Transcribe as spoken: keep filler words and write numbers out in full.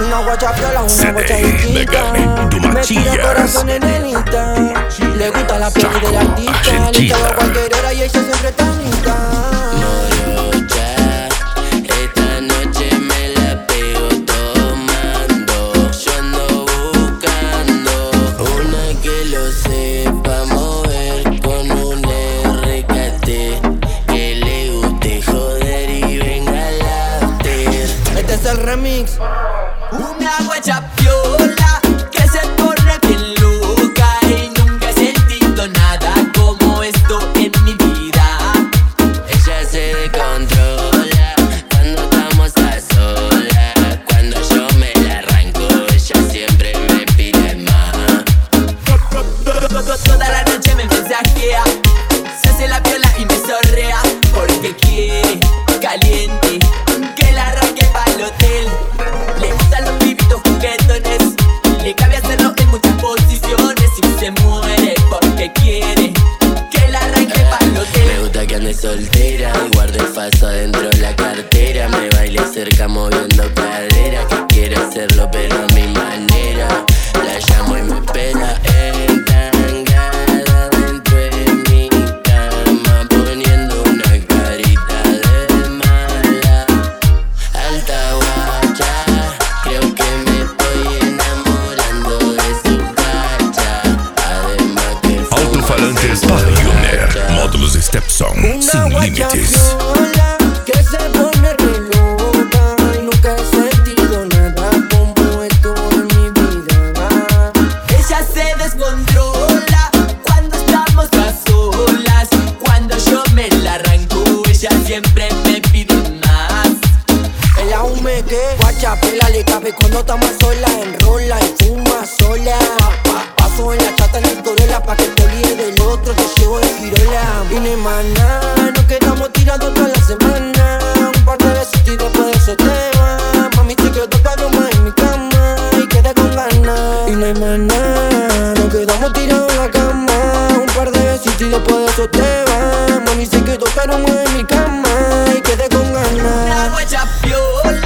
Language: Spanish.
Una guacha piola, una C D, guacha distinta. Megan, tú Me tira machillas. corazón en nenita. Le gusta la piel del artista. Le Argentina. cago a cualquier hora y ella siempre está bonita. Morocha, esta noche me la pego tomando. Yo ando buscando una que lo sepa mover con un R K T, que le guste joder y venga al after. Este es el remix. Una guacha piola que se pone bien loca y nunca he sentido nada como esto en mi vida. Ella se descontrola cuando estamos a solas. Cuando yo me la arranco, ella siempre me pide más. Toda la noche me mensajea, se hace la piola y me sorrea, porque quiere caliente que la arranque pa'l hotel. Le gustan los pibitos juguetones, le cabe hacerlo en muchas posiciones y se muere porque quiere que la arranque pa'l Me hotel. gusta que ande soltera y guarde el faso adentro de la cartera. Me baile cerca moviendo cadera, que quiere hacerlo pero a mi manera. La llamo y me espera entangada dentro de mi cama, poniendo una carita de mala. Alta guacha, creo que me estoy enamorando de su cacha. Además que fuma Alto-falantes se Pioneer. borracha. Módulos Stepson. Una Sin guacha límites. piola que se pone re loca y nunca he sentido nada como esto en mi vida. Ella se descontrola cuando estamos a solas. Cuando yo me la arranco, ella siempre me pide más. El aume que guacha pela le cabe cuando estamos sola. Enrola y fuma sola. Pa- Paso en la chata en el Corolla pa' que te olvides del otro, te llevo de girola. Y no hay más nada, nos quedamos tirados toda la semana. Un par de besos y después de eso te vas. Mami se quedó para más en mi cama y quedé con ganas. Y no hay más nada, nos quedamos tirados en la cama. Un par de besos y después de eso te vas. Mami se quedó pero más en mi cama y quedé con Una ganas. guacha piola